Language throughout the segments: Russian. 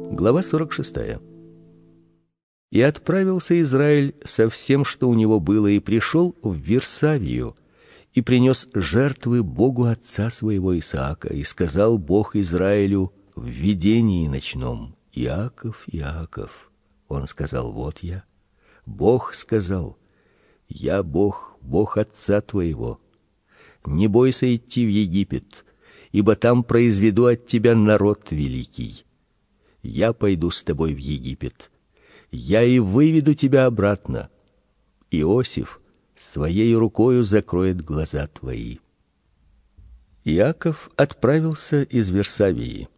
Глава 46. И отправился Израиль со всем, что у него было, и пришел в Вирсавию, и принес жертвы Богу отца своего Исаака, и сказал Бог Израилю в видении ночном: Иаков, Иаков. Он сказал: вот я. Бог сказал: я Бог, Бог отца твоего. Не бойся идти в Египет, ибо там произведу от тебя народ великий. Я пойду с тобой в Египет, я и выведу тебя обратно. Иосиф своей рукою закроет глаза твои. Иаков отправился из Вирсавии.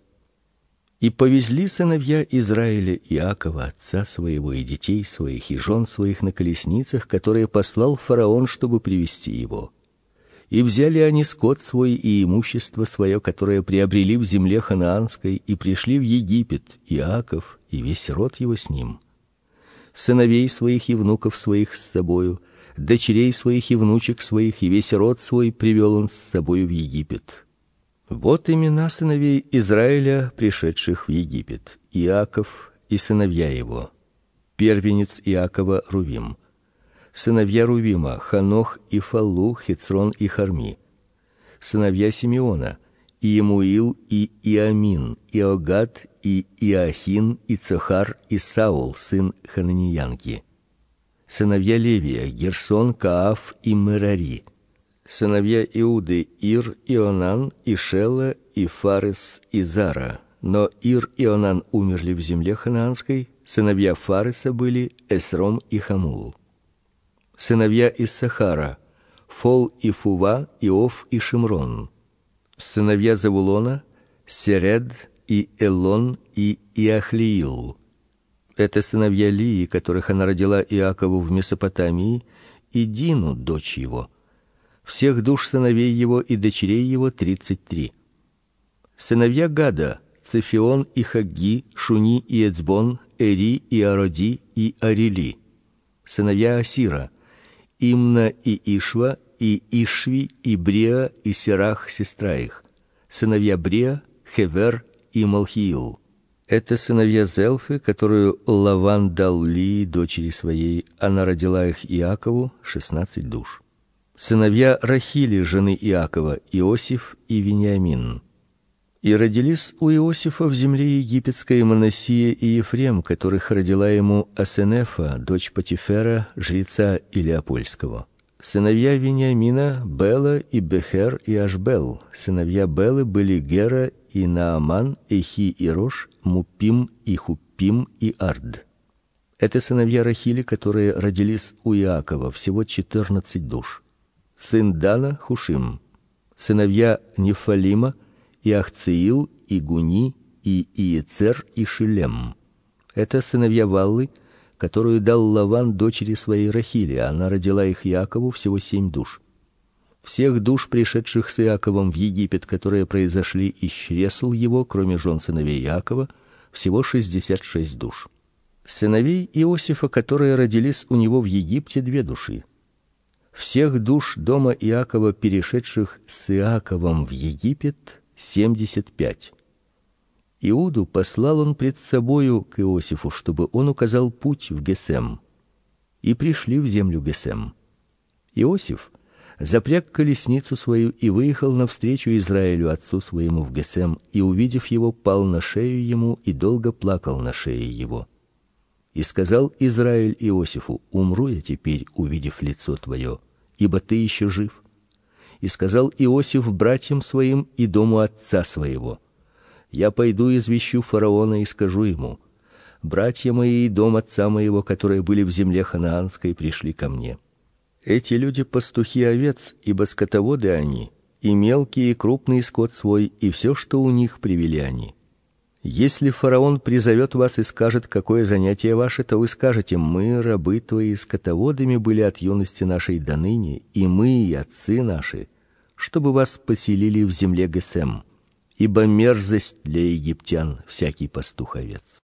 И повезли сыновья Израиля Иакова, отца своего, и детей своих, и жен своих на колесницах, которые послал фараон, чтобы привести его. И взяли они скот свой и имущество свое, которое приобрели в земле ханаанской, и пришли в Египет, Иаков и весь род его с ним. Сыновей своих и внуков своих с собою, дочерей своих и внучек своих, и весь род свой привел он с собою в Египет. Вот имена сыновей Израиля, пришедших в Египет: Иаков и сыновья его. Первенец Иакова Рувим. Сыновья Рувима: Ханох и Фаллу, Хецрон и Харми. Сыновья Симеона: Иемуил и Иамин, Иогад и Иахин, и Цохар и Саул, сын Хананиянки. Сыновья Левия: Герсон, Кааф и Мерари. Сыновья Иуды: Ир, Ионан, и Шела, и Фарес, и Зара. Но Ир и Ионан умерли в земле ханаанской. Сыновья Фареса были Эсром и Хамул. Сыновья Иссахара: Фол и Фува, Иов и Шимрон. Сыновья Завулона: Серед и Элон и Иахлиил. Это сыновья Лии, которых она родила Иакову в Месопотамии, и Дину, дочь его. Всех душ сыновей его и дочерей его 33. Сыновья Гада: Цефион и Хагги, Шуни и Эцбон, Эри и Ароди и Арили. Сыновья Асира: Имна и Ишва, и Ишви, и Брия, и Серах, сестра их. Сыновья Брия: Хевер и Малхиил. Это сыновья Зелфы, которую Лаван дал Лии, дочери своей, она родила их Иакову, 16 душ. Сыновья Рахили, жены Иакова: Иосиф и Вениамин. И родились у Иосифа в земле египетской Манассия и Ефрем, которых родила ему Асенефа, дочь Потифера, жреца Илиопольского. Сыновья Вениамина: Бела и Бехер и Ашбел. Сыновья Белы были Гера и Нааман, Эхи и Рош, Мупим и Хупим и Ард. Это сыновья Рахили, которые родились у Иакова, всего 14 душ. Сын Дана: Хушим. Сыновья Нефалима: Иахциил и Гуни и Иецер и Шилем. Это сыновья Валлы, которую дал Лаван дочери своей Рахили, она родила их Иакову, всего 7 душ. Всех душ, пришедших с Иаковом в Египет, которые произошли из чресл его, кроме жен сыновей Иакова, всего 66 душ. Сыновей Иосифа, которые родились у него в Египте, 2 души. Всех душ дома Иакова, перешедших с Иаковом в Египет, 75. Иуду послал он пред собою к Иосифу, чтобы он указал путь в Гесем. И пришли в землю Гесем. Иосиф запряг колесницу свою и выехал навстречу Израилю отцу своему в Гесем, и, увидев его, пал на шею ему и долго плакал на шее его. И сказал Израиль Иосифу: умру я теперь, увидев лицо твое, ибо ты еще жив. И сказал Иосиф братьям своим и дому отца своего: я пойду извещу фараона и скажу ему: братья мои и дом отца моего, которые были в земле ханаанской, пришли ко мне. Эти люди пастухи овец, ибо скотоводы они, и мелкий и крупный скот свой, и все, что у них, привели они. Если фараон призовет вас и скажет, какое занятие ваше, то вы скажете: мы, рабы твои, скотоводами были от юности нашей до ныне, и мы, и отцы наши, чтобы вас поселили в земле Гесем, ибо мерзость для египтян всякий пастух овец.